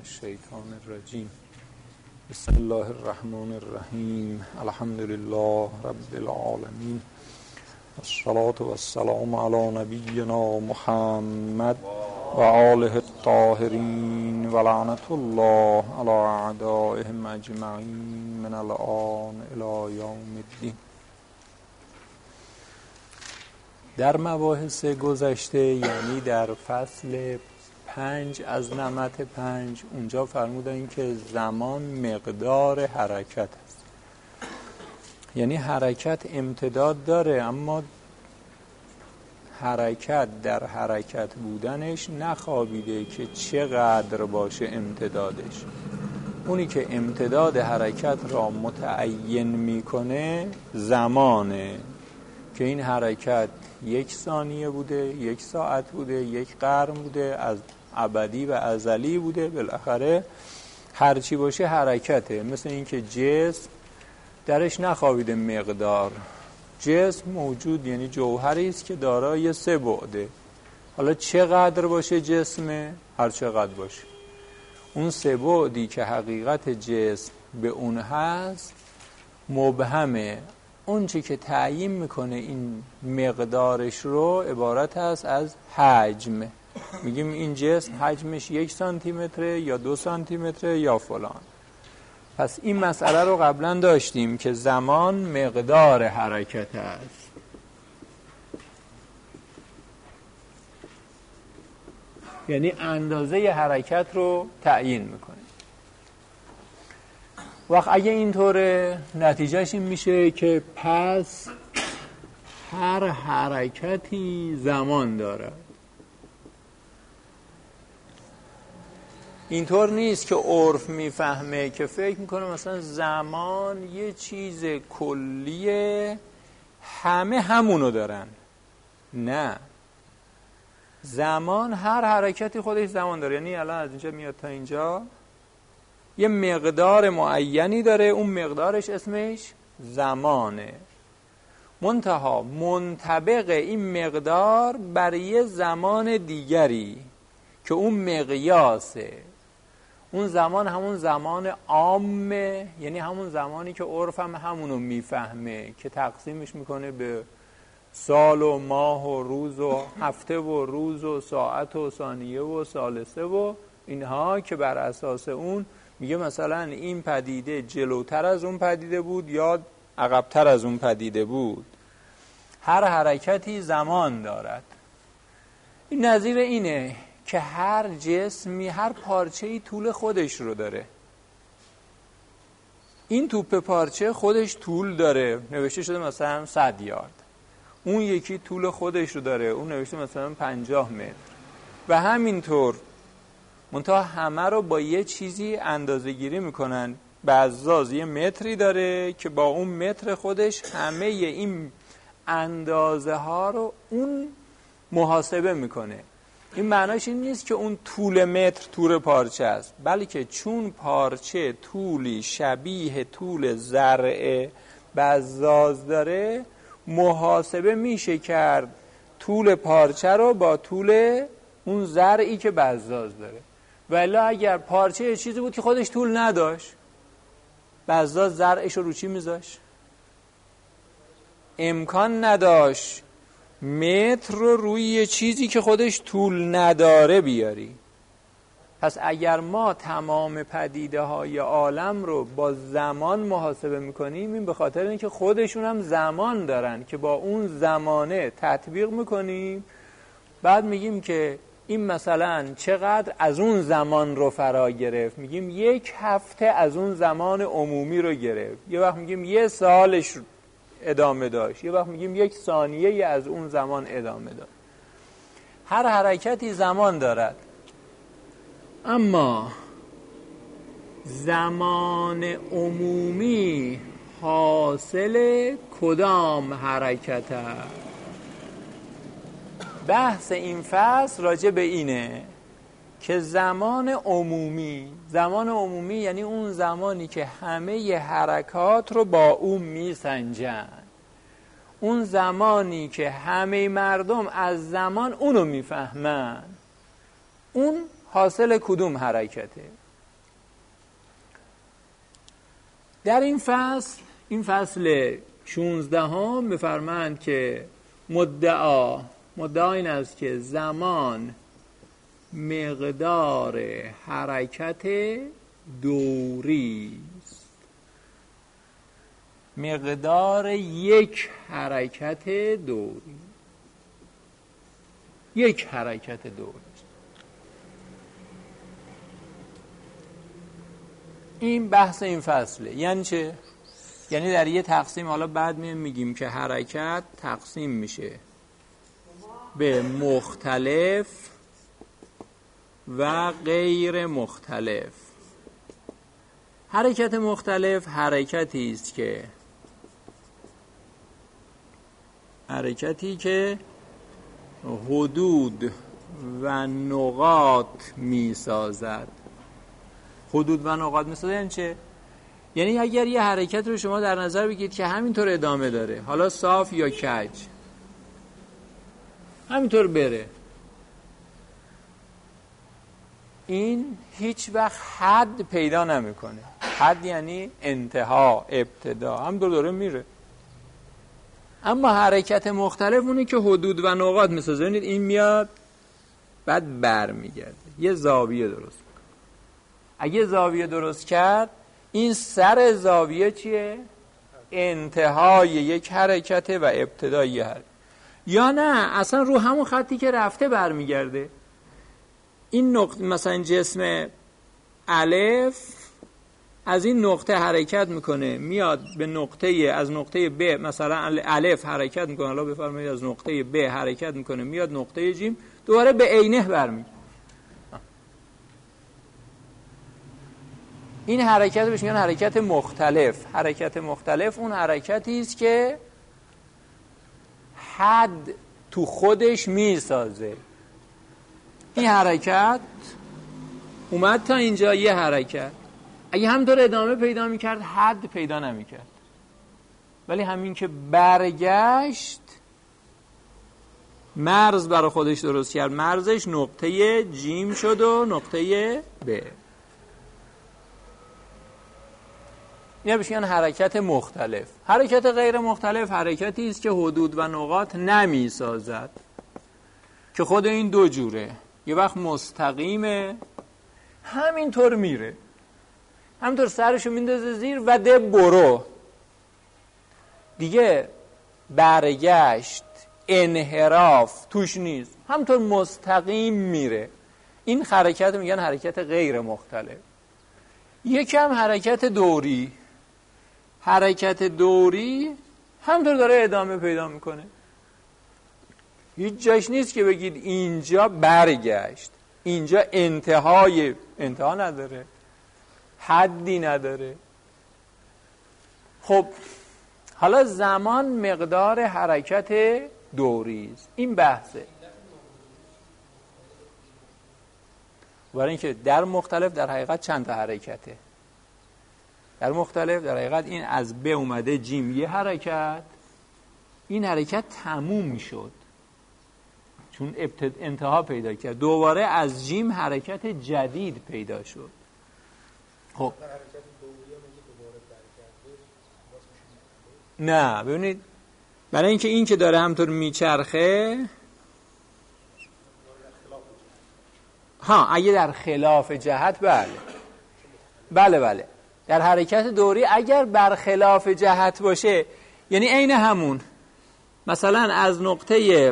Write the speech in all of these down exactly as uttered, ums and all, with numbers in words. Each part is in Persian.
الشیطان الرجیم. بسم الله الرحمن الرحیم. الحمد لله رب العالمین. الصلاة والسلام علی نبینا محمد و آله الطاهرین و لعنت الله علی اعدائهم اجمعین من الآن الی یوم الدین. در مباحث گذشته، یعنی در فصل پنج از نمط پنج، اونجا فرمودن که زمان مقدار حرکت است. یعنی حرکت امتداد داره، اما حرکت در حرکت بودنش نخوابیده که چقدر باشه امتدادش. اونی که امتداد حرکت را متعین میکنه زمانه، که این حرکت یک ثانیه بوده، یک ساعت بوده، یک قرن بوده، از ابدی و ازلی بوده، بالاخره هرچی باشه حرکته. مثل این که جسم درش نخوابیده مقدار. جسم موجود، یعنی جوهری است که دارای سه بعده. حالا چقدر باشه جسمه؟ هر چقدر باشه. اون سه بعدی که حقیقت جسم به اون هست مبهمه. اون چی که تعیین میکنه این مقدارش رو عبارت هست از حجم. میگیم این جسم حجمش یک سانتی متره یا دو سانتی متره یا فلان. پس این مسئله رو قبلا داشتیم که زمان مقدار حرکت است. یعنی اندازه حرکت رو تعیین میکنه. وقت اگه اینطوره، نتیجهش این میشه که پس هر حرکتی زمان دارد. اینطور نیست که عرف میفهمه که فکر میکنه مثلا زمان یه چیز کلیه، همه همونو دارن. نه، زمان هر حرکتی خودش زمان داره. یعنی الان از اینجا میاد تا اینجا یه مقدار معینی داره، اون مقدارش اسمش زمانه. منتها منطبق این مقدار برای یه زمان دیگری که اون مقیاسه. اون زمان همون زمان عامه، یعنی همون زمانی که عرف هم همونو میفهمه، که تقسیمش میکنه به سال و ماه و روز و هفته و روز و ساعت و ثانیه و ثالثه و اینها، که بر اساس اون میگه مثلا این پدیده جلوتر از اون پدیده بود یا عقبتر از اون پدیده بود. هر حرکتی زمان دارد. این نظیر اینه که هر جسمی، هر پارچه‌ای طول خودش رو داره. این توپ پارچه خودش طول داره، نوشته شده مثلا صد یارد. اون یکی طول خودش رو داره، اون نوشته مثلا پنجاه متر. و همینطور منتها همه رو با یه چیزی اندازه گیری میکنن. بزاز یه متری داره که با اون متر خودش همه این اندازه ها رو اون محاسبه میکنه. این معناش این نیست که اون طول متر طول پارچه است، بلکه چون پارچه طولی شبیه طول ذره بزاز داره، محاسبه میشه کرد طول پارچه رو با طول اون ذره‌ای که بزاز داره. ولی اگر پارچه یه چیزی بود که خودش طول نداشت، بزاز ذره‌اش رو رو چی میذاشت؟ امکان نداشت متر رو روی یه چیزی که خودش طول نداره بیاری. پس اگر ما تمام پدیده های عالم رو با زمان محاسبه میکنیم، این به خاطر اینکه خودشون هم زمان دارن که با اون زمانه تطبیق میکنیم. بعد میگیم که این مثلا چقدر از اون زمان رو فرا گرفت، میگیم یک هفته از اون زمان عمومی رو گرفت. یه وقت میگیم یه سالش ادامه داشت، یه وقت میگیم یک ثانیه از اون زمان ادامه داشت. هر حرکتی زمان دارد. اما زمان عمومی حاصل کدام حرکت است؟ بحث این فصل راجع به اینه که زمان عمومی، زمان عمومی یعنی اون زمانی که همه ی حرکات رو با اون میسنجن، اون زمانی که همه مردم از زمان اونو میفهمن، اون حاصل کدوم حرکته؟ در این فصل، این فصل شانزده هم می‌فرمایند که مدعا مدعا این است که زمان مقدار حرکت دوری است. مقدار یک حرکت دوری، یک حرکت دوری. این بحث این فصله. یعنی چه؟ یعنی در یه تقسیم، حالا بعد میگیم که حرکت تقسیم میشه به مختلف و غیر مختلف. حرکت مختلف حرکتی است که حرکتی که حدود و نقاط میسازد. حدود و نقاط میسازد یعنی چه؟ یعنی اگر یه حرکت رو شما در نظر بگیرید که همینطور ادامه داره، حالا صاف یا کج، همینطور بره، این هیچ وقت حد پیدا نمیکنه. حد یعنی انتها، ابتدا، هم دور داره میره. اما حرکت مختلف اونی که حدود و نقاط میسازه. ببینید این میاد بعد بر میگرده، یه زاویه درست میکنه. اگه زاویه درست کرد، این سر زاویه چیه؟ انتهای یک حرکته و ابتدای یه حرکت. یا نه اصلا رو همون خطی که رفته برمیگرده. این نقطه مثلا جسم الف از این نقطه حرکت میکنه میاد به نقطه، از نقطه ب مثلا الف حرکت میکنه، حالا بفرمایید از نقطه ب حرکت میکنه میاد نقطه جیم، دوباره به عینه برمیگرده. این حرکت بهش میگن حرکت مختلف. حرکت مختلف اون حرکتی است که حد تو خودش میسازه. این حرکت اومد تا اینجا، یه حرکت اگه همینطور ادامه پیدا میکرد حد پیدا نمیکرد، ولی همین که برگشت مرز برای خودش درست کرد. مرزش نقطه جیم شد و نقطه ب. اینا بهش میگن حرکت مختلف. حرکت غیر مختلف حرکتی است که حدود و نقاط نمیسازد، که خود این دو جوره. یه وقت مستقیمه، همینطور میره، همینطور سرشو میندازه زیر و ده برو، دیگه برگشت انحراف توش نیست، همینطور مستقیم میره. این حرکت میگن حرکت غیر مختلف. یکم حرکت دوری. حرکت دوری همینطور داره ادامه پیدا میکنه، هیچ جاش نیست که بگید اینجا برگشت، اینجا انتهای، انتها نداره، حدی نداره. خب حالا زمان مقدار حرکت دوری است. این بحثه. برای اینکه در مختلف در حقیقت چند تا حرکته. در مختلف در حقیقت این از ب اومده جیم یه حرکت، این حرکت تموم شد چون ابتد... انتها پیدا کرد، دوباره از جیم حرکت جدید پیدا شد. خب نه ببینید، برای اینکه این که داره همطور میچرخه، ها اگه در خلاف جهت، بله بله بله در حرکت دوری اگر بر خلاف جهت باشه، یعنی عین همون، مثلا از نقطه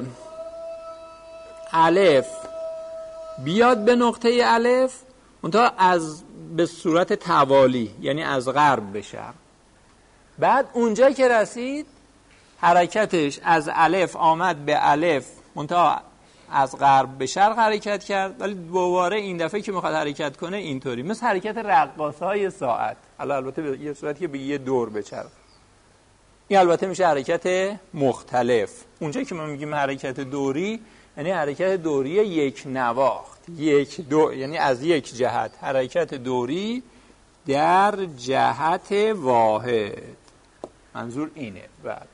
الف بیاد به نقطه الف منتها از به صورت توالی، یعنی از غرب به شرق، بعد اونجا که رسید حرکتش از الف آمد به الف منتها از غرب به شرق حرکت کرد، ولی دوباره این دفعه که میخواد حرکت کنه اینطوری، مثل حرکت رقاصهای ساعت، البته به یه صورتی که به یه دور بچرخه. این البته میشه حرکت مختلف. اونجا که ما میگیم حرکت دوری، یعنی حرکت دوری یک نواخت، یک دو، یعنی از یک جهت حرکت دوری در جهت واحد. منظور اینه. بعد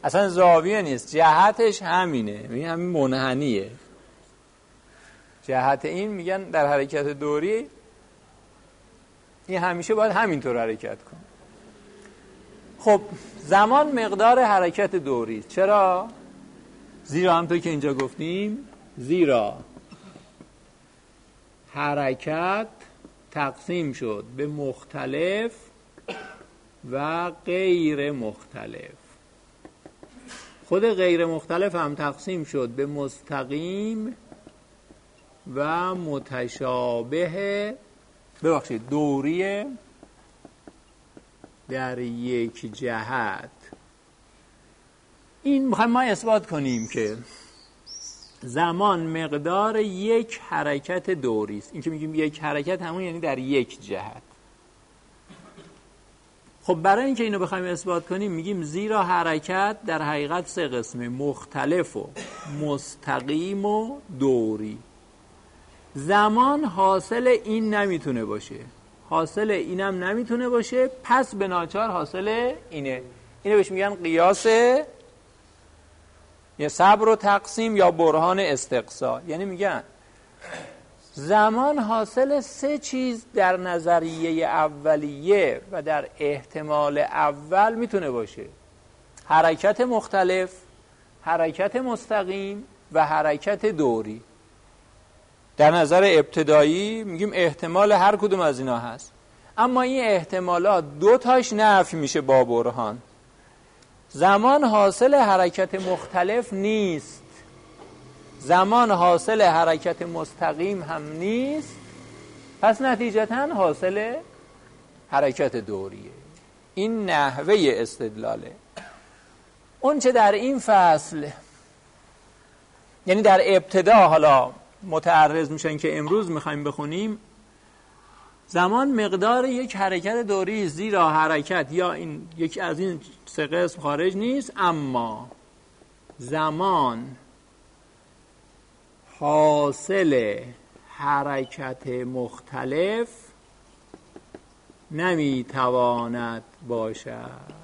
اصلا زاویه نیست، جهتش همینه، این همین منحنیه. جهت این میگن در حرکت دوری این همیشه باید همینطور حرکت کنه. خب زمان مقدار حرکت دوری. چرا؟ زیرا همونطور که اینجا گفتیم، زیرا حرکت تقسیم شد به مختلف و غیر مختلف. خود غیر مختلف هم تقسیم شد به مستقیم و متشابه، ببخشید دوری در یک جهت. این میخوایم ما اثبات کنیم که زمان مقدار یک حرکت دوری است. این که میگیم یک حرکت همون یعنی در یک جهت. خب برای اینکه اینو بخوایم اثبات کنیم میگیم زیرا حرکت در حقیقت سه قسمه: مختلف و مستقیم و دوری. زمان حاصل این نمیتونه باشه، حاصل اینم نمیتونه باشه، پس به ناچار حاصل اینه. اینو بهش میگن قیاس یا صبر و تقسیم یا برهان استقصا. یعنی میگن زمان حاصل سه چیز در نظریه اولیه و در احتمال اول میتونه باشه: حرکت مختلف، حرکت مستقیم و حرکت دوری. در نظر ابتدایی میگیم احتمال هر کدوم از اینا هست، اما این احتمالات دو تاش نفی میشه با برهان. زمان حاصل حرکت مختلف نیست، زمان حاصل حرکت مستقیم هم نیست، پس نتیجتاً حاصل حرکت دوریه. این نحوه استدلاله. اون چه در این فصل، یعنی در ابتدا حالا متعرض میشن که امروز میخوایم بخونیم، زمان مقدار یک حرکت دوری، زیرا حرکت یا این یک از این سه قسم خارج نیست، اما زمان حاصل حرکت مختلف نمیتواند باشد.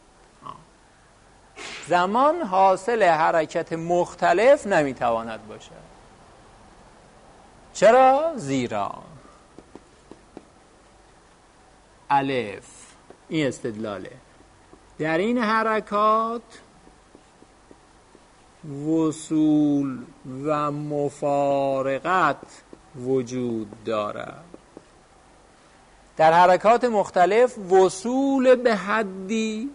زمان حاصل حرکت مختلف نمیتواند باشد. چرا؟ زیرا الف، این استدلاله، در این حرکات وصول و مفارقت وجود دارد. در حرکات مختلف وصول به حدی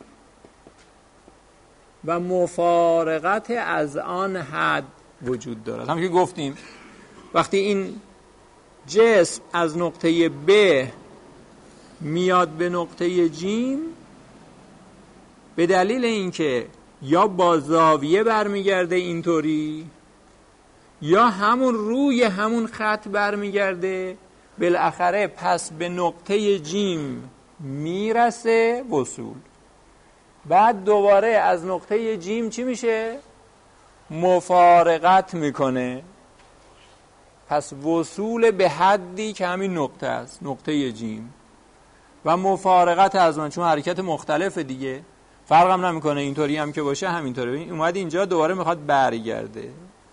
و مفارقت از آن حد وجود دارد. هم که گفتیم وقتی این جسم از نقطه ب میاد به نقطه جیم، به دلیل اینکه یا با زاویه برمیگرده اینطوری، یا همون روی همون خط برمیگرده، بالاخره پس به نقطه جیم میرسه وصول. بعد دوباره از نقطه جیم چی میشه؟ مفارقت میکنه. پس وصول به حدی که همین نقطه است، نقطه جیم، و مفارقت از آن، چون حرکت مختلف دیگه، فرق هم نمیکنه اینطوری هم که باشه همینطوره. اومد اینجا دوباره میخواد برگرده،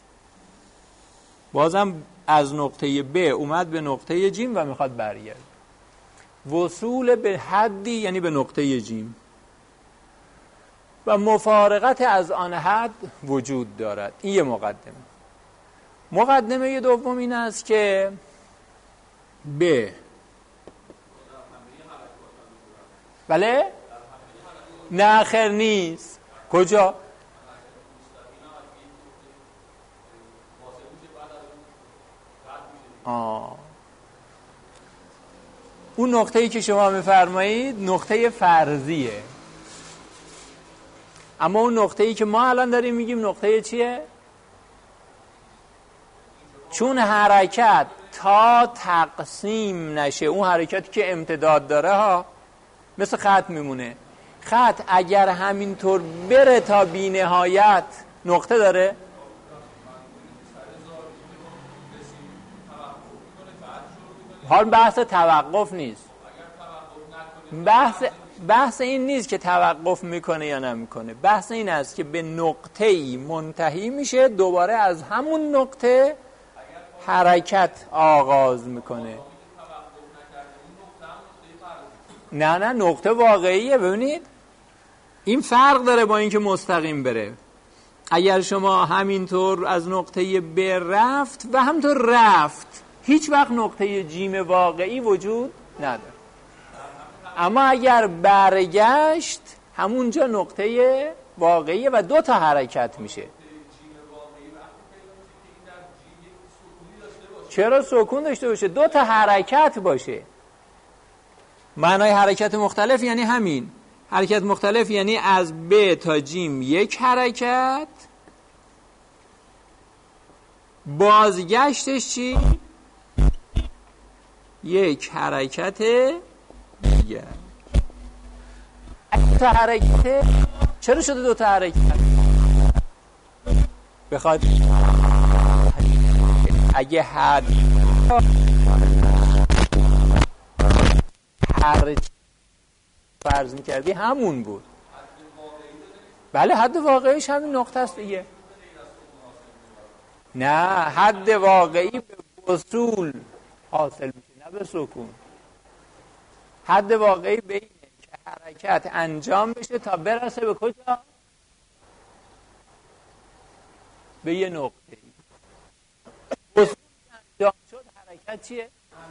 بازم از نقطه ب اومد به نقطه جیم و میخواد برگرده. وصول به حدی یعنی به نقطه جیم و مفارقت از آن حد وجود دارد. این یه مقدمه. مقدمه دوم این است که ب بله؟ نه خیر نیست. کجا؟ آه. اون نقطه‌ای که شما می‌فرمایید نقطه فرضیه، اما اون نقطه‌ای که ما الان داریم میگیم نقطه چیه؟ چون حرکت تا تقسیم نشه، اون حرکتی که امتداد داره ها، مثل خط میمونه. خط اگر همینطور بره تا بی نهایت نقطه داره؟ حال بحث توقف نیست. بحث بحث این نیست که توقف میکنه یا نمیکنه، بحث این است که به نقطه‌ای منتهی میشه، دوباره از همون نقطه حرکت آغاز میکنه. نه نه نقطه واقعیه. ببینید این فرق داره با اینکه مستقیم بره. اگر شما همینطور از نقطه ب رفت و همینطور رفت، هیچ وقت نقطه جیم واقعی وجود نداره. اما اگر برگشت، همونجا نقطه واقعیه و دو تا حرکت میشه. چرا سکون داشته باشه؟ دو تا حرکت باشه. معنای حرکت مختلف یعنی همین. حرکت مختلف یعنی از ب تا جیم یک حرکت، بازگشتش چی؟ یک حرکت دیگه. دو تا حرکت. چرا شده دو تا حرکت؟ بخواد اگه حد هر فرض میکردی همون بود. بله حد واقعیش همین نقطه است دیگه. نه حد واقعی به وصول حاصل میشه، نه به سکون. حد واقعی به اینه که حرکت انجام بشه تا برسه به کجا؟ به یه نقطه. وصول انجام شد، حرکت چیه؟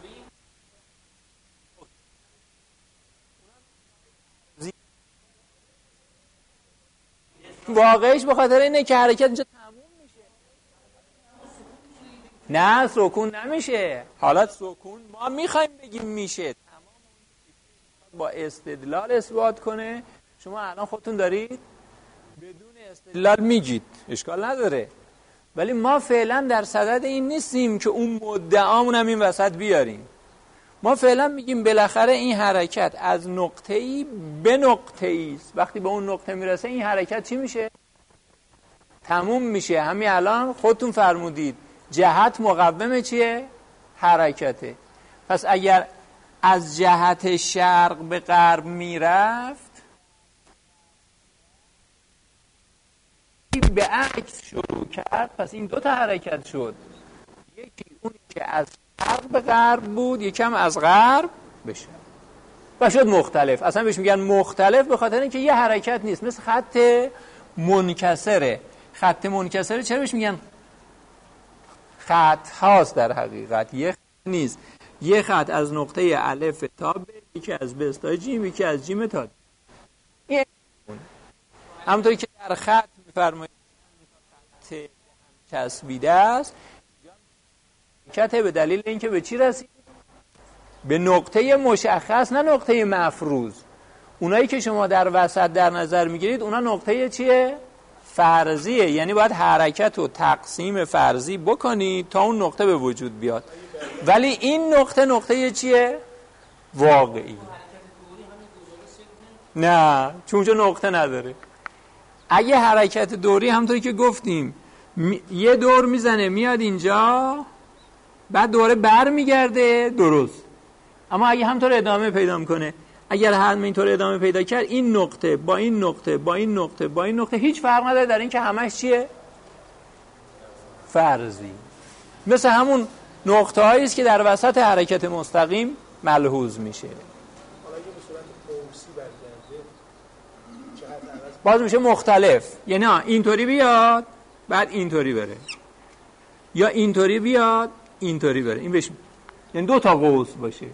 واقعیش به خاطر اینه که حرکت اینجا تموم میشه. نه سکون نمیشه. حالت سکون ما میخوایم بگیم میشه، تمام با استدلال اثبات کنه. شما الان خودتون دارید بدون استدلال میگید، اشکال نداره، ولی ما فعلا در صدد این نیستیم که اون مدعامون هم این وسط بیاریم. ما فعلا میگیم بالاخره این حرکت از نقطه‌ای به نقطه‌ای است. وقتی به اون نقطه میرسه این حرکت چی میشه؟ تموم میشه. همین الان خودتون فرمودید جهت مقوم چیه؟ حرکته. پس اگر از جهت شرق به غرب میرفت، به عکس شروع کرد، پس این دو تا حرکت شد. یکی اونی که از شرق به غرب بود، یکم از غرب بشه و شد مختلف. اصلا بهش میگن مختلف به خاطر اینکه یه حرکت نیست، مثل خط منکسره. خط منکسره چرا بهش میگن خط هاست؟ در حقیقت یه خط نیست، یه خط از نقطه الف تا ب، یکی از ب تا جیم، یکی از جیم تا د. همونطوری که در خط میفرمایید خط چسبیده است، حرکت به دلیل اینکه به چی رسید؟ به نقطه مشخص، نه نقطه مفروض. اونایی که شما در وسط در نظر میگیرید اونا نقطه چیه؟ فرضیه. یعنی باید حرکت رو تقسیم فرضی بکنید تا اون نقطه به وجود بیاد. ولی این نقطه نقطه چیه؟ واقعی. نه چون اونجا نقطه نداره. اگه حرکت دوری همونطوری که گفتیم می... یه دور میزنه میاد اینجا، بعد دوره بر میگرده، درست. اما اگه همطور ادامه پیدا میکنه، اگر هم اینطور ادامه پیدا کرد، این نقطه با این نقطه با این نقطه با این نقطه هیچ فرق نداره در این که همش چیه؟ فرضی. مثل همون نقطه هایی است که در وسط حرکت مستقیم ملحوظ میشه. باز میشه مختلف. یعنی نه اینطوری بیاد بعد اینطوری بره، یا اینطوری بیاد اینطوری بره. این بهش یعنی دو تا قوس باشه.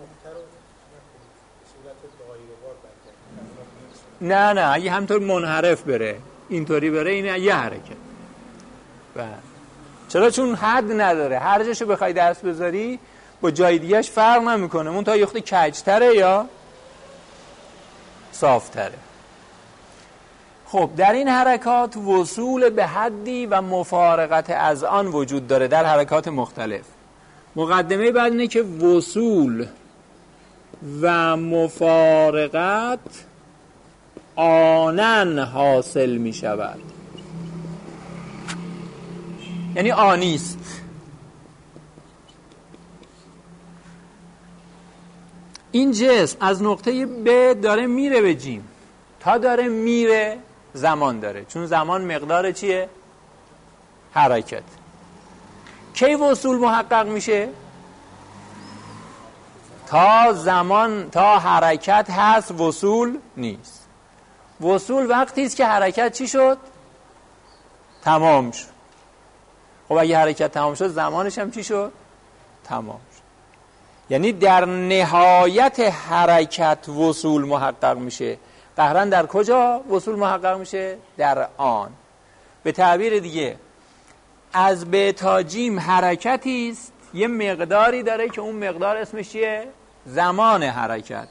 نه نه اگه همطور منحرف بره، اینطوری بره، این یه حرکت. بله. چرا؟ چون حد نداره. هر جاشو بخوای دست بذاری با جای دیگه‌اش فرق نمیکنه. اون تا یخته کج‌تره یا صافتره. خب در این حرکات وصول به حدی و مفارقت از آن وجود داره در حرکات مختلف. مقدمه بعد اینه که وصول و مفارقت آنن حاصل می شود. یعنی آنیست. این جسم از نقطه ب داره میره به جیم، تا داره میره زمان داره، چون زمان مقدار چیه؟ حرکت. کی وصول محقق میشه؟ تا زمان، تا حرکت هست وصول نیست. وصول وقتی است که حرکت چی شد؟ تمام شد. خب اگه حرکت تمام شد زمانش هم چی شد؟ تمام شد. یعنی در نهایت حرکت وصول محقق میشه. قهرن در کجا وصول محقق میشه؟ در آن. به تعبیر دیگه از ب تا جیم حرکتی است، یه مقداری داره که اون مقدار اسمش چیه؟ زمان حرکت.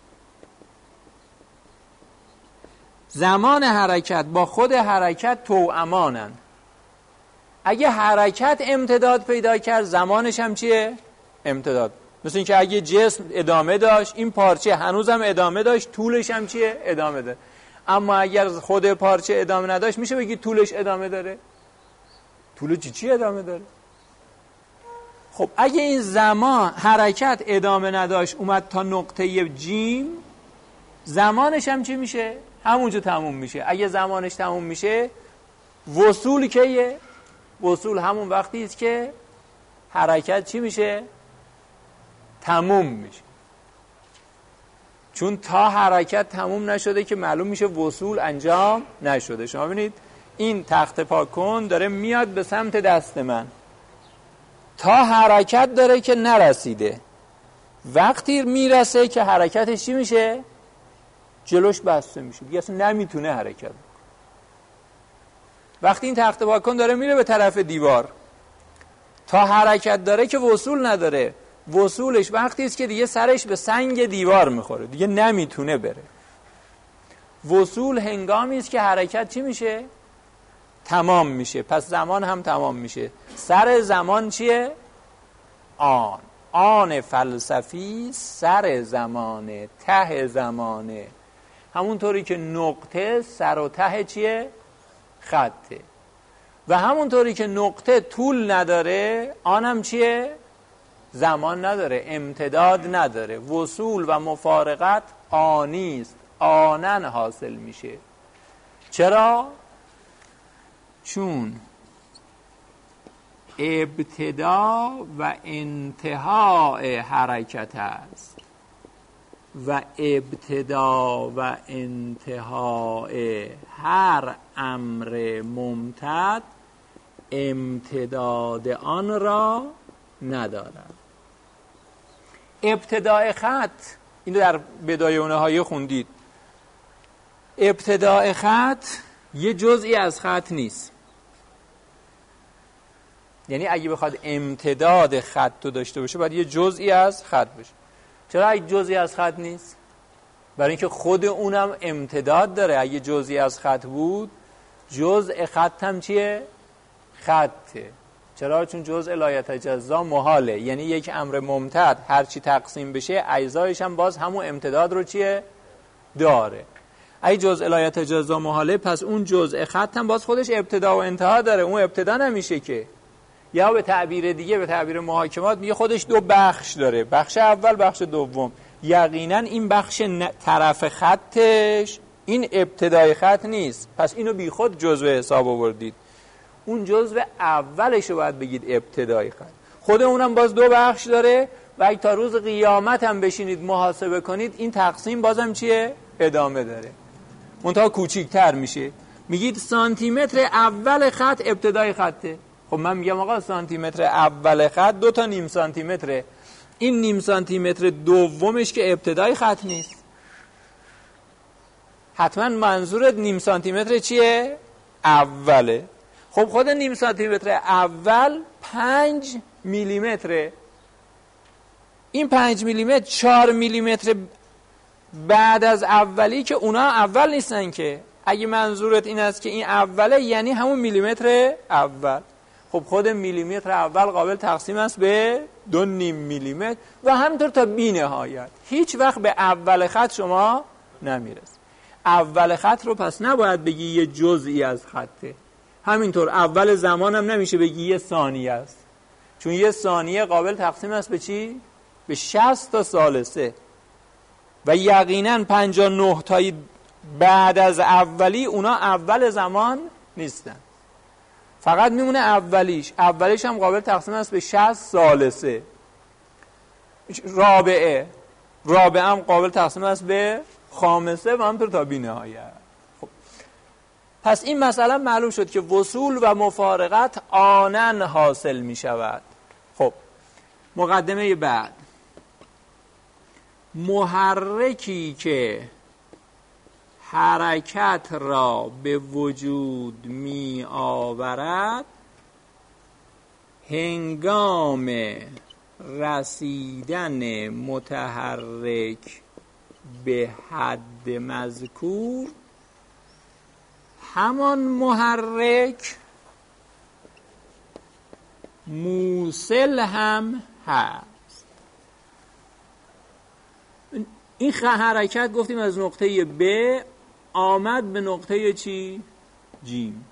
زمان حرکت با خود حرکت توأمانن. اگه حرکت امتداد پیدا کرد زمانش هم چیه؟ امتداد. مثل این که اگه جسم ادامه داشت، این پارچه هنوزم ادامه داشت، طولش هم چیه؟ ادامه داره. اما اگر خود پارچه ادامه نداشت میشه بگی طولش ادامه داره؟ طول چی چی ادامه داره؟ خب اگه این زمان حرکت ادامه نداشت اومد تا نقطه جیم، زمانش هم چی میشه؟ همونجا تموم میشه. اگه زمانش تموم میشه وصول کیه؟ وصول همون وقتی است که حرکت چی میشه؟ تموم میشه. چون تا حرکت تموم نشده که معلوم میشه وصول انجام نشده. شما ببینید این تخت پاک کن داره میاد به سمت دست من، تا حرکت داره که نرسیده. وقتی میرسه که حرکتش چی میشه؟ جلوش بسته میشه، دیگه اصلا نمیتونه حرکت بکنه. وقتی این تخت پاک کن داره میره به طرف دیوار، تا حرکت داره که وصول نداره. وصولش وقتی است که دیگه سرش به سنگ دیوار میخوره، دیگه نمیتونه بره. وصول هنگامی است که حرکت چی میشه؟ تمام میشه. پس زمان هم تمام میشه. سر زمان چیه؟ آن. آن فلسفی سر زمانه، ته زمانه. همونطوری که نقطه سر و ته چیه؟ خطه. و همونطوری که نقطه طول نداره، آنم چیه؟ زمان نداره، امتداد نداره. وصول و مفارقت آنیست، آنن حاصل میشه. چرا؟ چون ابتدا و انتهای حرکت است و ابتدا و انتهای هر امر ممتد امتداد آن را ندارد. ابتدای خط، اینو در بدایه نهایه خوندید، ابتدای خط یه جزئی از خط نیست. یعنی اگه بخواد امتداد خط رو داشته باشه باید یه جزئی از خط باشه. چرا اگه جزئی از خط نیست؟ برای اینکه خود اونم امتداد داره. اگه جزئی از خط بود جزء خط هم چیه؟ خطه. چرا؟ چون جزء لا یتجزا محاله. یعنی یک امر ممتد هر چی تقسیم بشه اجزایش هم باز همون امتداد رو چیه؟ داره. اگه جزء لا یتجزا محاله پس اون جزء خط هم باز خودش ابتدا و انتها داره. اون ابتدا نمیشه که. یا به تعبیر دیگه، به تعبیر محاکمات میگه خودش دو بخش داره، بخش اول بخش دوم. یقینا این بخش طرف خطش این ابتدای خط نیست، پس اینو بی خود جزء حساب آوردید. اون جزء اولش رو باید بگید ابتدای خط. خود اونم باز دو بخش داره و اگه تا روز قیامت هم بشینید محاسبه کنید این تقسیم بازم چیه؟ ادامه داره، منتها کوچیک‌تر میشه. میگید سانتی متر اول خط ابتدای خطه. خب من میگم آقا سانتی متر اول خط دو تا نیم سانتی متره، این نیم سانتی متر دومش که ابتدای خط نیست. حتما منظورت نیم سانتی متر چیه؟ اوله. خب خود نیم سانتی متر اول پنج میلی متره. این پنج میلی متر چهار میلی متر بعد از اولی که اونا اول نیستن که. اگه منظورت این است که این اوله یعنی همون میلیمتر اول. خب خود میلیمتر اول قابل تقسیم است به دو نیم میلیمتر و همینطور تا بی نهایت. هیچ وقت به اول خط شما نمیرسی. اول خط رو پس نباید بگی یه جزئی از خطه. همینطور اول زمان هم نمیشه بگی یه ثانیه است، چون یه ثانیه قابل تقسیم است به چی؟ به شصت تا ثالثه. و یقینا پنجاه و نه تایی بعد از اولی اونا اول زمان نیستن، فقط میمونه اولیش. اولیش هم قابل تقسیم است به شصت ثالثه. رابعه رابعه هم قابل تقسیم است به خامسه و همطور تا بی نهایت. خب پس این مسئله معلوم شد که وصول و مفارقت آنن حاصل می شود. خب مقدمه بعد، محرکی که حرکت را به وجود می آورد هنگام رسیدن متحرک به حد مذکور همان محرک موصل هم هست. این حرکت گفتیم از نقطه ب آمد به نقطه چی؟ جیم.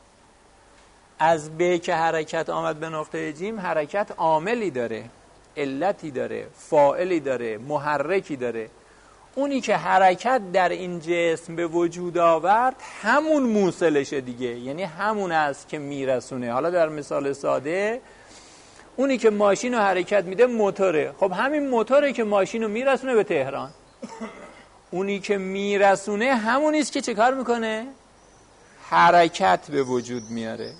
از ب که حرکت آمد به نقطه جیم، حرکت عاملی داره، علتی داره، فاعلی داره، محرکی داره. اونی که حرکت در این جسم به وجود آورد همون موصلشه دیگه، یعنی همون است که میرسونه. حالا در مثال ساده اونی که ماشین رو حرکت میده موتوره، خب همین موتوره که ماشین رو میرسونه به تهران. اونی که میرسونه همونیست که چه کار میکنه؟ حرکت به وجود میاره.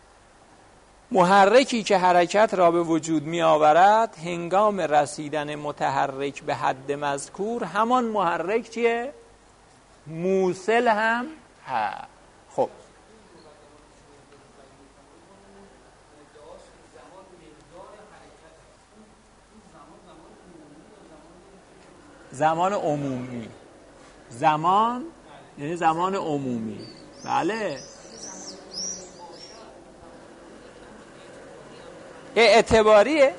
محرکی که حرکت را به وجود می آورد هنگام رسیدن متحرک به حد مذکور همان محرک چیه؟ موصل هم هست. خب زمان عمومی، زمان یعنی زمان عمومی. بله اعتباریه،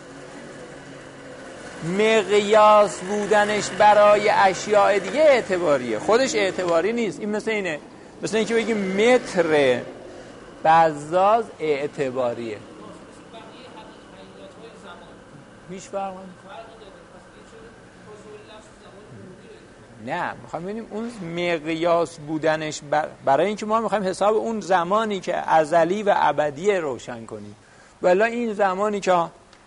مقیاس بودنش برای اشیاء دیگه اعتباریه، خودش اعتباری نیست. این مثل اینه، مثل اینکه بگیم متر بزاز اعتباریه. هیچ فرق نه. میخوام ببینیم اون مقیاس بودنش بر... برای اینکه ما میخوایم حساب اون زمانی که ازلی و ابدی روشن کنیم، ولی این زمانی که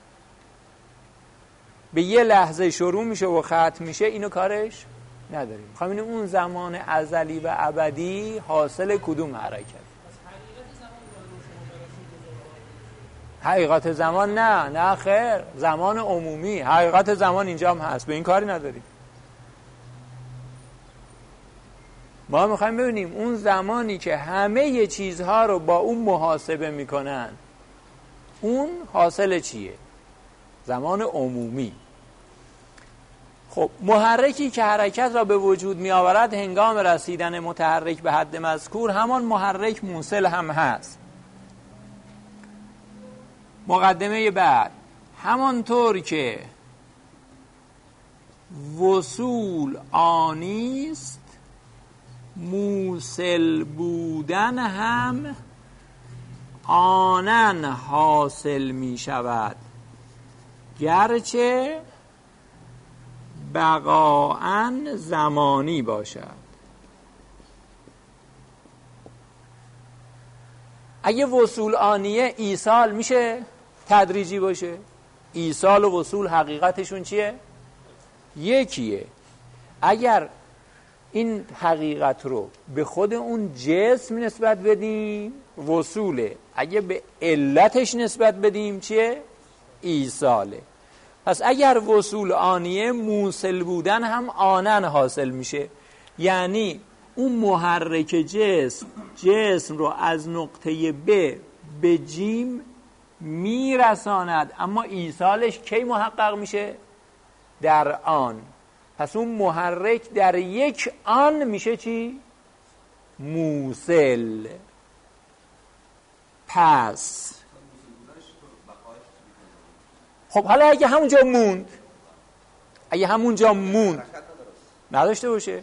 به یه لحظه شروع میشه و ختم میشه اینو کارش نداریم. میخوام ببینیم اون زمان ازلی و ابدی حاصل کدوم حرکت. حقیقت زمان نه نه خیر، زمان عمومی. حقیقت زمان اینجا هم هست، به این کاری نداریم. ما میخوایم ببینیم اون زمانی که همه چیزها رو با اون محاسبه میکنن اون حاصل چیه؟ زمان عمومی. خب محرکی که حرکت را به وجود می آورد هنگام رسیدن متحرک به حد مذکور همان محرک موصل هم هست. مقدمه بعد، همانطور که وصول آنیست موصل بودن هم آنن حاصل می شود، گرچه بقاعاً زمانی باشد. اگه وصول آنیه ایصال میشه تدریجی باشه. ایصال و وصول حقیقتشون چیه؟ یکیه. اگر این حقیقت رو به خود اون جسم نسبت بدیم وصوله، اگه به علتش نسبت بدیم چیه؟ ایصاله. پس اگر وصول آنیه موصل بودن هم آنن حاصل میشه، یعنی اون محرک جسم جسم رو از نقطه ب به جیم میرساند، اما ایصالش کی محقق میشه؟ در آن. پس اون محرک در یک آن میشه چی؟ موصل. پس خب حالا اگه همونجا موند، اگه همونجا موند نداشته باشه،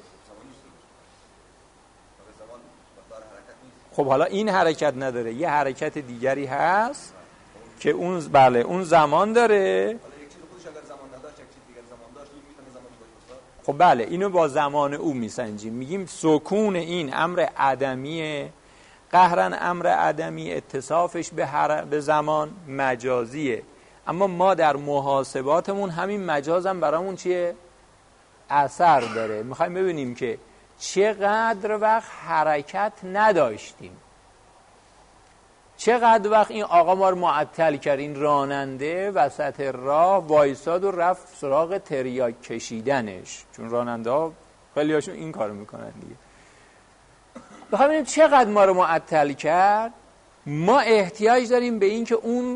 خب حالا این حرکت نداره، یه حرکت دیگری هست که اون بله اون زمان داره. خب بله اینو با زمان او میسنجیم، میگیم سکون این امر عدمیه، قهرن امر عدمی، اتصافش به هر به زمان مجازیه، اما ما در محاسباتمون همین مجاز هم برامون چیه؟ اثر داره. میخوایم ببینیم که چقدر وقت حرکت نداشتیم، چقدر وقت این آقا ما رو معطل کرد، این راننده وسط راه وایساد و رفت سراغ تریاک کشیدنش، چون راننده ها خیلی هاشون این کارو میکنن دیگه. بخوایم ببینیم چقدر ما رو معطل کرد. ما احتیاج داریم به این که اون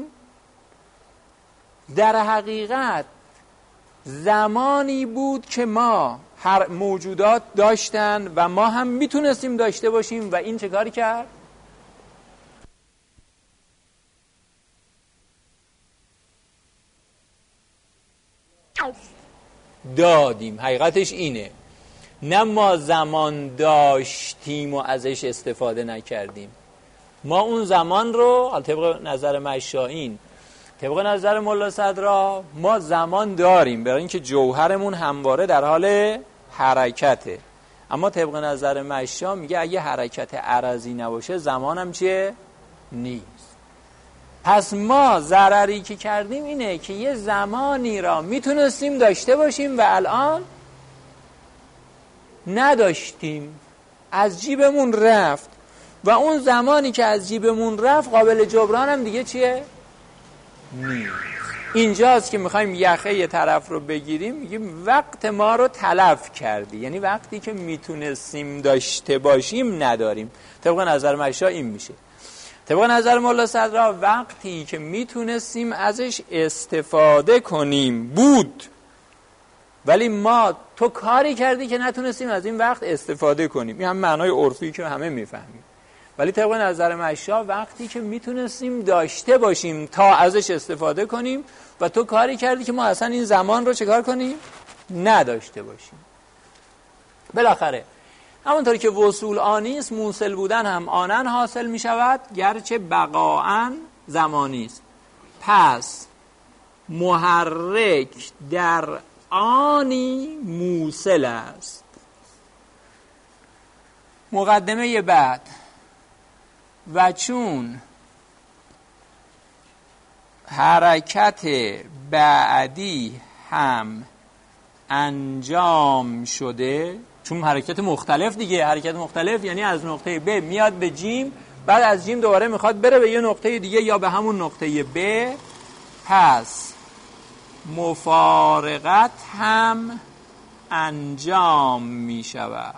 در حقیقت زمانی بود که ما هر موجودات داشتن و ما هم میتونستیم داشته باشیم و این چه کاری کرد؟ دادیم. حقیقتش اینه، نه ما زمان داشتیم و ازش استفاده نکردیم، ما اون زمان رو طبق نظر مشائین، طبق نظر ملا صدرا، ما زمان داریم برای اینکه جوهرمون همواره در حال حرکته، اما طبق نظر مشا میگه اگه حرکت عرضی نباشه زمانم چیه؟ نیست. پس ما ضرری که کردیم اینه که یه زمانی را میتونستیم داشته باشیم و الان نداشتیم، از جیبمون رفت و اون زمانی که از جیبمون رفت قابل جبران هم دیگه چیه؟ نیست. اینجاست که میخوایم یخه یه طرف رو بگیریم، میگیم وقت ما رو تلف کردی، یعنی وقتی که میتونستیم داشته باشیم نداریم. طبق نظر مشا این میشه. طبق نظر مولا صدرا وقتی که میتونستیم ازش استفاده کنیم بود، ولی ما تو کاری کردی که نتونستیم از این وقت استفاده کنیم. این هم معنای عرفی که همه میفهمیم. ولی طبق نظر مشا وقتی که میتونستیم داشته باشیم تا ازش استفاده کنیم و تو کاری کردی که ما اصلا این زمان رو چه کار کنیم؟ نداشته باشیم. بالاخره همونطوری که وصول آنی است، موصل بودن هم آنن حاصل می شود، گرچه بقاعن زمانی است. پس محرک در آنی موصل است. مقدمه بعد، و چون حرکت بعدی هم انجام شده، چون حرکت مختلف دیگه، حرکت مختلف یعنی از نقطه ب میاد به جیم، بعد از جیم دوباره میخواد بره به یه نقطه دیگه یا به همون نقطه ب، پس مفارقت هم انجام میشود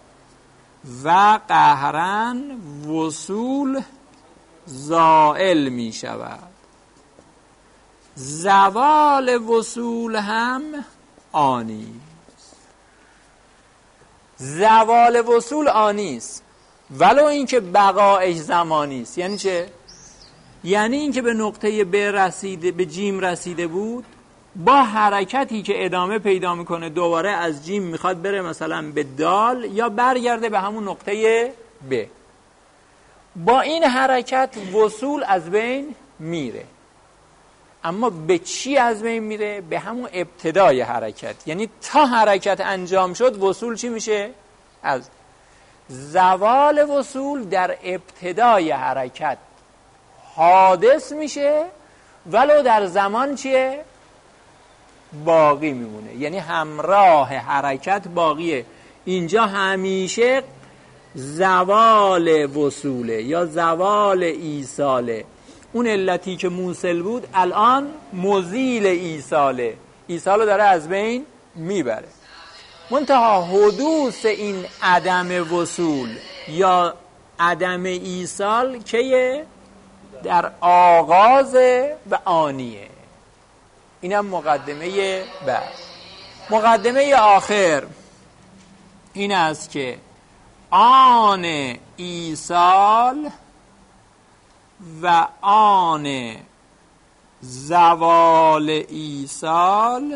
و قهرن وصول زائل می شود. زوال وصول هم آنی. زوال وصول آنی است ولو اینکه بقایش زمانی است. یعنی چه؟ یعنی اینکه به نقطه ب رسیده، به جیم رسیده بود، با حرکتی که ادامه پیدا میکنه دوباره از جیم میخواد بره مثلا به دال یا برگرده به همون نقطه ب، با این حرکت وصول از بین میره. اما به چی از بین میره؟ به همون ابتدای حرکت. یعنی تا حرکت انجام شد وصول چی میشه؟ از زوال وصول در ابتدای حرکت حادث میشه، ولو در زمان چیه؟ باقی میمونه. یعنی همراه حرکت باقیه. اینجا همیشه زوال وصوله یا زوال ایصاله. اون علتی که موصل بود الان مزیل ایصاله، ایصالو داره از بین میبره. منتها حدوث این عدم وصول یا عدم ایصال که در آغاز و آنیه. اینم مقدمه بعد. مقدمه آخر این است که آن ایصال و آن زوال ایصال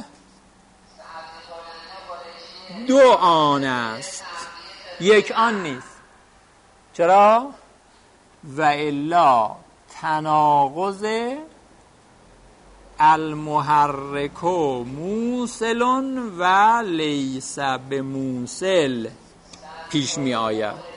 دو آن است، یک آن نیست. چرا؟ و الا تناقض المحرک موصل و لیس بموصل پیش می آید.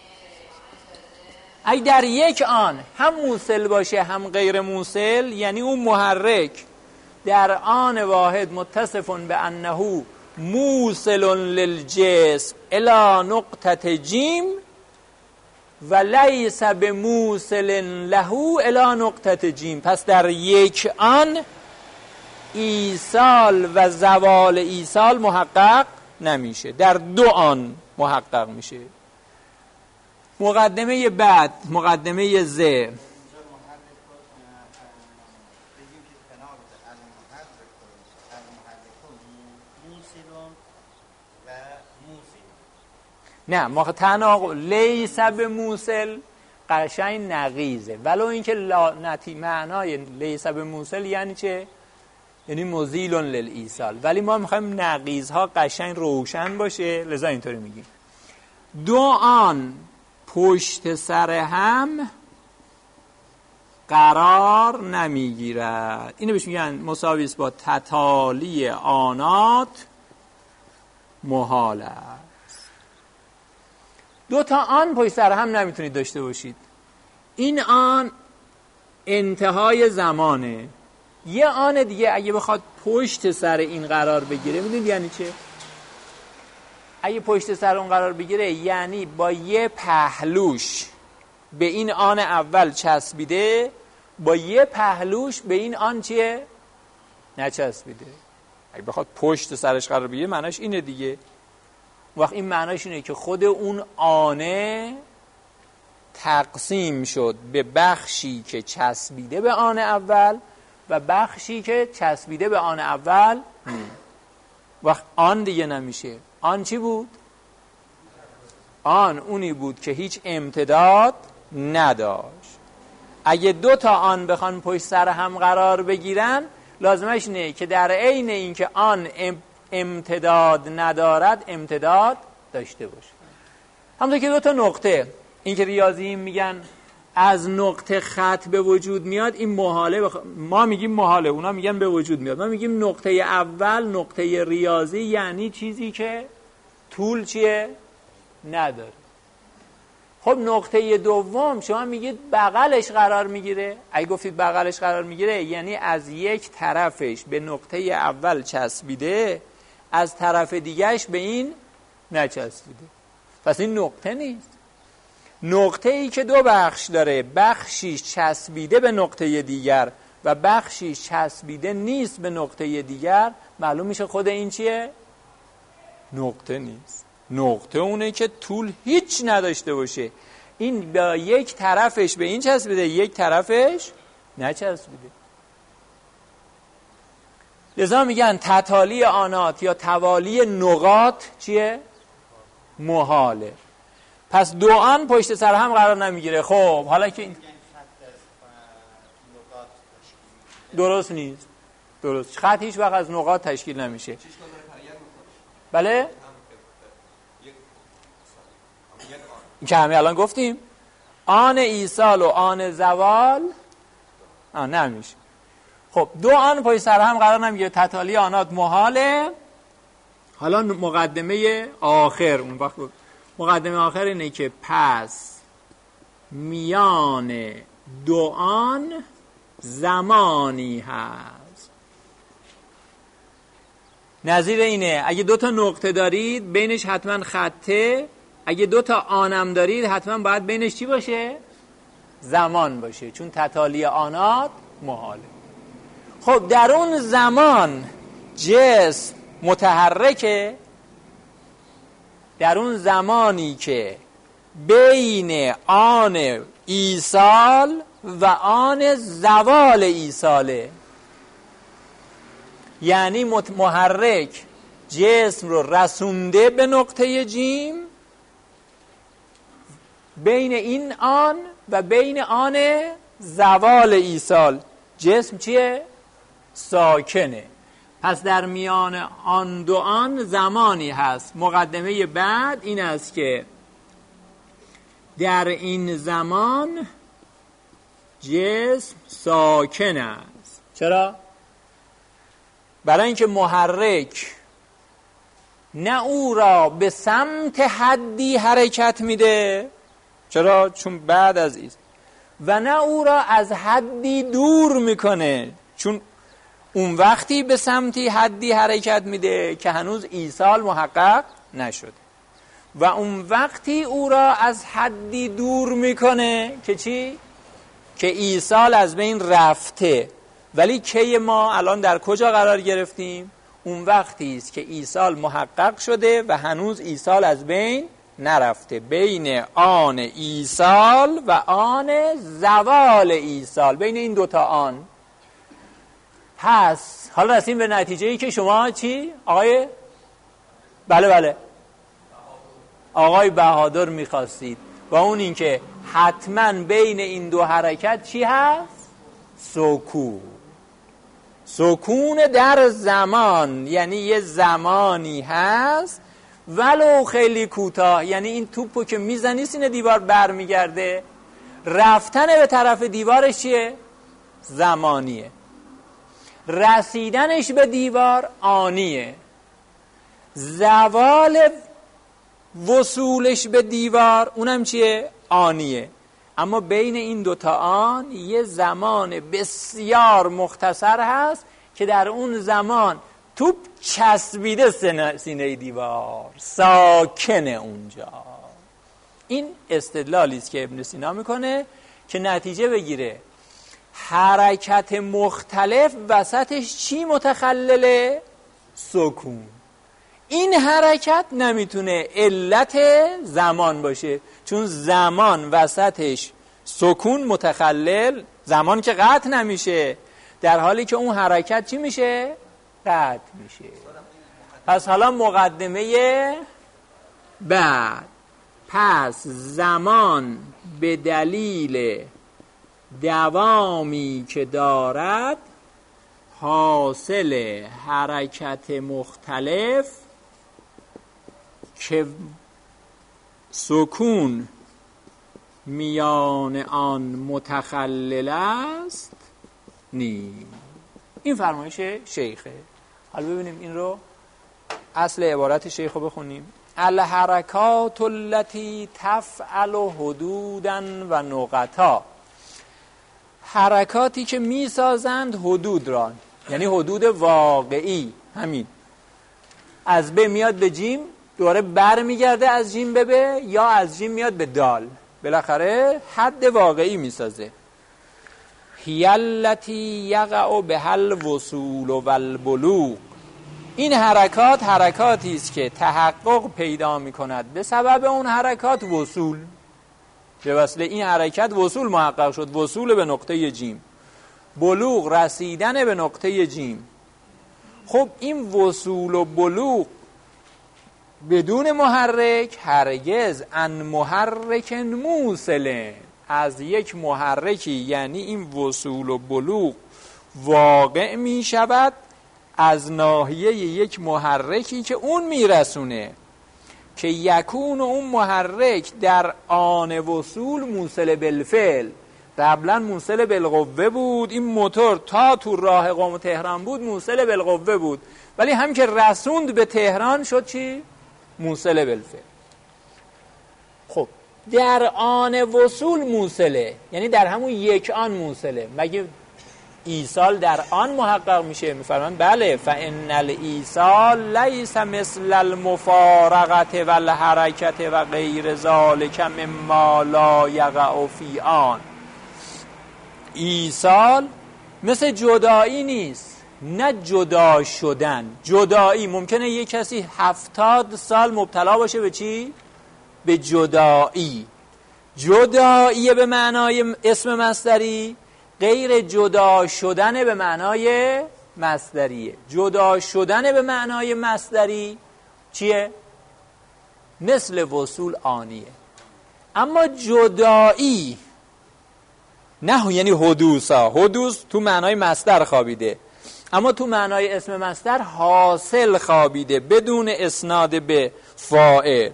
اگه در یک آن هم موصل باشه هم غیر موصل، یعنی اون محرک در آن واحد متصف به انه موصل للجسم الی نقطه جیم و لیس بموصل له الی نقطه جیم، پس در یک آن ایصال و زوال ایصال محقق نمیشه، در دو آن محقق میشه. مقدمه بعد، مقدمه ز، نه ما تناقض لیس بموصل قشنگ نقیزه، ولو اینکه لا نتی معنای لیس بموصل یعنی چه؟ یعنی مزیل للایصال، ولی ما میخوایم نقیزها قشنگ روشن باشه، لذا اینطوری میگیم. دو آن پشت سر هم قرار نمیگیرد، اینو بهش میگن مساوی است با تتالی آنات محال است. دو تا آن پشت سر هم نمیتونید داشته باشید. این آن انتهای زمانه، یه آن دیگه اگه بخواد پشت سر این قرار بگیره، میدونید یعنی چه؟ اگه پشت سر اون قرار بگیره یعنی با یه پهلوش به این آن اول چسبیده، با یه پهلوش به این آن چیه؟ نچسبیده. اگه بخواد پشت سرش قرار بگیره معناش اینه دیگه. وقت این معناش اینه که خود اون آنه تقسیم شد به بخشی که چسبیده به آن اول و بخشی که چسبیده به آن اول. وقت آن دیگه نمیشه. آن چی بود؟ آن اونی بود که هیچ امتداد نداشت. اگه دو تا آن بخوان پشت سر هم قرار بگیرن، لازمش اینه که در عین این که آن امتداد ندارد امتداد داشته باشه. همونطور که دو تا نقطه، این که ریاضی میگن از نقطه خط به وجود میاد، این محاله بخ... ما میگیم محاله، اونا میگن به وجود میاد. ما میگیم نقطه اول نقطه ریاضی یعنی چیزی که طول چیه؟ نداره. خب نقطه دوم شما میگید بغلش قرار میگیره. اگه گفتید بغلش قرار میگیره یعنی از یک طرفش به نقطه اول چسبیده، از طرف دیگهش به این نچسبیده. پس این نقطه نیست. نقطه ای که دو بخش داره، بخشیش چسبیده به نقطه دیگر و بخشیش چسبیده نیست به نقطه دیگر، معلوم میشه خود این چیه؟ نقطه نیست. نقطه اونه که طول هیچ نداشته باشه. این با یک طرفش به این چسبیده، یک طرفش نچسبیده. لذا میگن تتالی آنات یا توالی نقاط چیه؟ محاله. پس دو آن پشت سر هم قرار نمیگیره. خب حالا که این درست نیست. درست. خط هیچ وقت از نقاط تشکیل نمیشه. بله؟ این که همه الان گفتیم آن ایصال و آن زوال آه نمیشه. خب دو آن پشت سر هم قرار نمیگیره، تتالی آنات محاله. حالا مقدمه آخر، اون وقت مقدمه آخر اینه که پس میان دو آن زمانی هست. نظیر اینه اگه دو تا نقطه دارید بینش حتما خطه، اگه دو تا آنم دارید حتما باید بینش چی باشه؟ زمان باشه، چون تتالی آنات محاله. خب در اون زمان جسم متحرکه، در اون زمانی که بین آن ایصال و آن زوال ایصاله، یعنی محرک جسم رو رسونده به نقطه جیم، بین این آن و بین آن زوال ایصال جسم چیه؟ ساکنه. پس در میان آن دو آن زمانی هست. مقدمه بعد این است که در این زمان جسم ساکن است. چرا؟ برای اینکه محرک نه او را به سمت حدی حرکت میده، چرا؟ چون بعد از ایست، و نه او را از حدی دور میکنه، چون اون وقتی به سمتی حدی حرکت میده که هنوز ایصال محقق نشده، و اون وقتی او را از حدی دور میکنه که چی؟ که ایصال از بین رفته. ولی کی ما الان در کجا قرار گرفتیم؟ اون وقتی است که ایصال محقق شده و هنوز ایصال از بین نرفته، بین آن ایصال و آن زوال ایصال، بین این دوتا آن. پس حالا رسیم به نتیجه ای که شما چی؟ آقای بله بله آقای بهادر میخواستید، و اون این که حتما بین این دو حرکت چی هست؟ سکون. سکون در زمان، یعنی یه زمانی هست ولو خیلی کوتاه، یعنی این توپو که میزنی سینه دیوار بر میگرده، رفتن به طرف دیوارش چیه؟ زمانیه، رسیدنش به دیوار آنیه، زوال وصولش به دیوار اونم چیه؟ آنیه. اما بین این دوتا آن یه زمان بسیار مختصر هست که در اون زمان توپ چسبیده سینه دیوار، ساکنه اونجا. این استدلالی است که ابن سینا میکنه که نتیجه بگیره حرکت مختلف وسطش چی متخلله؟ سکون. این حرکت نمیتونه علت زمان باشه، چون زمان وسطش سکون متخلل، زمان که قطع نمیشه، در حالی که اون حرکت چی میشه؟ قطع میشه. پس حالا مقدمه بعد، پس زمان به دلیل دوامی که دارد حاصل حرکت مختلف که سکون میان آن متخلل است نی. این فرمایش شیخه. حالا ببینیم این رو اصل عبارت شیخ رو بخونیم. الحرکات التي تفعل حدودا و نقطا، حرکاتی که میسازند حدود را، یعنی حدود واقعی. همین از ب میاد به جیم، دوباره بر میگرده از جیم به ب، یا از جیم میاد به دال، بالاخره حد واقعی میسازه. هی التی یقع بها الوصول و البلوغ، این حرکات حرکاتی است که تحقق پیدا میکند به سبب اون حرکات وصول، به واسطه این حرکت وصول محقق شد، وصول به نقطه جیم، بلوغ رسیدن به نقطه جیم. خب این وصول و بلوغ بدون محرک هرگز ان محرک موصل، از یک محرکی، یعنی این وصول و بلوغ واقع می شود از ناحیه یک محرکی که اون میرسونه، که یکون اون محرک در آن وصول موصل بالفعل، قبلا موصل بالقوه بود، این موتور تا تو راه قم تهران بود موصل بالقوه بود، ولی هم که رسوند به تهران شد چی؟ موصل بالفعل. خب در آن وصول موصله، یعنی در همون یک آن موصله. مگه ایصال در آن محقق میشه؟ میفرمان بله، فان الایصال لیس مثل المفارقه و الحرکت و غیر ذلک مما لا یقع فی آن. ایصال مثل جدایی نیست، نه جدا شدن. جدایی ممکنه یک کسی هفتاد سال مبتلا باشه به چی؟ به جدایی. جدایی به معنای اسم مصدری، غیر جدا شدن به معنای مصدریه. جدا شدن به معنای مصدری چیه؟ مثل وصول آنیه. اما جدایی نه، یعنی حدوثا، حدوث تو معنای مصدر خوابیده، اما تو معنای اسم مصدر حاصل خوابیده بدون اسناد به فاعل.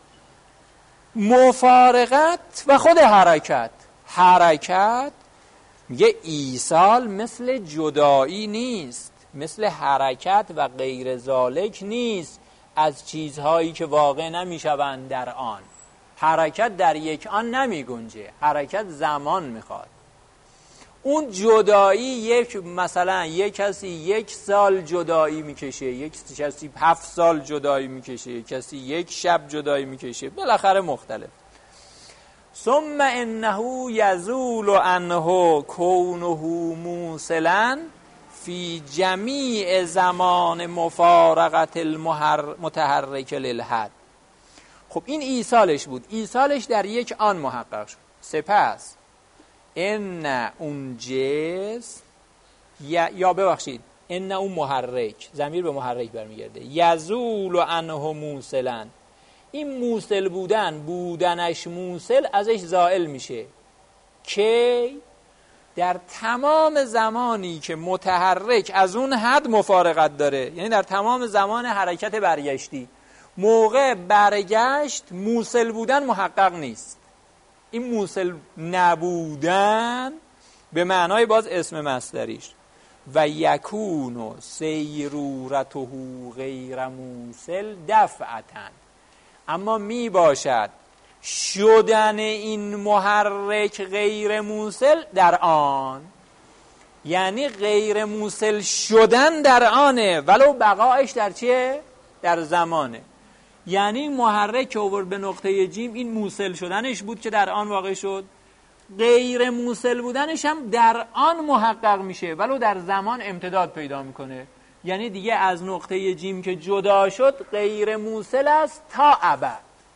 مفارقت و خود حرکت، حرکت میگه ایصال مثل جدایی نیست، مثل حرکت و غیر ذالک نیست از چیزهایی که واقع نمیشوند در آن. حرکت در یک آن نمی گنجه، حرکت زمان میخواد. اون جدایی یک مثلا یک کسی یک سال جدایی میکشه، یک کسی هفت سال جدایی میکشه، یک کسی یک شب جدایی میکشه، بالاخره مختلف. ثم انه یزول عنه کونه موصلا فی جمیع زمان مفارقت المتحرک للحد. خب این ایصالش بود، ایصالش در یک آن محقق شد. سپس ان اون جسم یا, یا ببخشید ان اون محرک، ضمیر به محرک برمیگرده، یزول عنه موصلا، این موصل بودن، بودنش موصل ازش زائل میشه که در تمام زمانی که متحرک از اون حد مفارقت داره، یعنی در تمام زمان حرکت برگشتی. موقع برگشت موصل بودن محقق نیست. این موصل نبودن به معنای باز اسم مصدریش و یکون سیرورته غیر موصل دفعتاً، اما می باشد شدن این محرک غیر موصل در آن، یعنی غیر موصل شدن در آنه ولو بقایش در چیه؟ در زمانه. یعنی محرک که آورد به نقطه جیم این موصل شدنش بود که در آن واقع شد، غیر موصل بودنش هم در آن محقق میشه ولو در زمان امتداد پیدا میکنه. یعنی دیگه از نقطه جیم که جدا شد غیر موصل است تا ابد.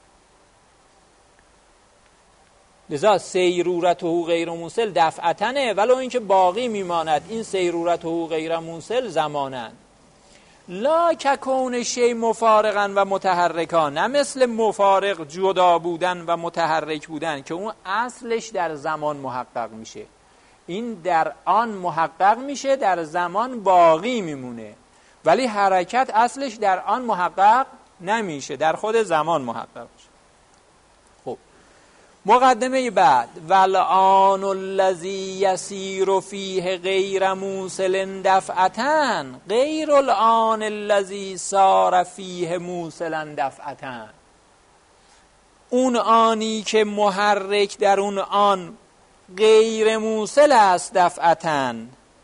لذا سیرورته غیر موصل دفعتنه ولو اینکه باقی میماند این سیرورته غیر موصل زمانند. لا ککون شی مفارقا و متحرکا، نه مثل مفارق جدا بودن و متحرک بودن که اون اصلش در زمان محقق میشه، این در آن محقق میشه، در زمان باقی میمونه. ولی حرکت اصلش در آن محقق نمیشه، در خود زمان محقق میشه. خب مقدمه بعد، والآن الذی یسیر فیه غیر موصل دفعتاً غیر الآن الذی سار فیه موصلا دفعتاً. اون آنی که محرک در اون آن غیر موصل است دفعتاً،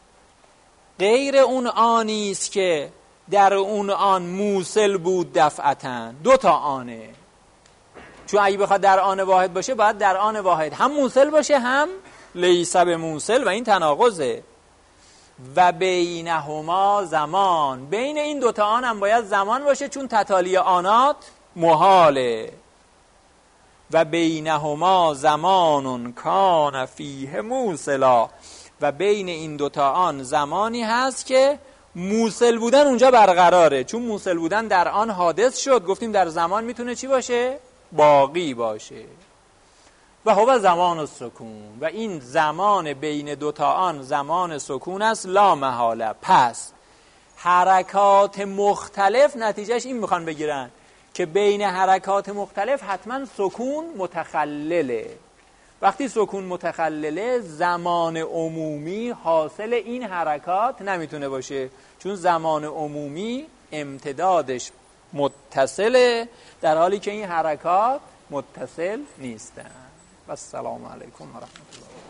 غیر اون آنی است که در اون آن موصل بود دفعتاً. دو تا آنه، چون اگه بخواد در آن واحد باشه باید در آن واحد هم موصل باشه هم لیس به موصل و این تناقضه. و بینهما زمان، بین این دوتا آن هم باید زمان باشه چون تتالی آنات محاله. و بینهما زمان کان فیه موصلا، و بین این دوتا آن زمانی هست که موصل بودن اونجا برقراره، چون موصل بودن در آن حادث شد. گفتیم در زمان میتونه چی باشه؟ باقی باشه. و هو زمان السکون، و این زمان بین دوتا آن زمان سکون است لا محاله. پس حرکات مختلف نتیجهش این میخوان بگیرن که بین حرکات مختلف حتما سکون متخلله. وقتی سکون متخلله زمان عمومی حاصل این حرکات نمیتونه باشه، چون زمان عمومی امتدادش متصله در حالی که این حرکات متصل نیستن. و السلام علیکم و رحمت الله.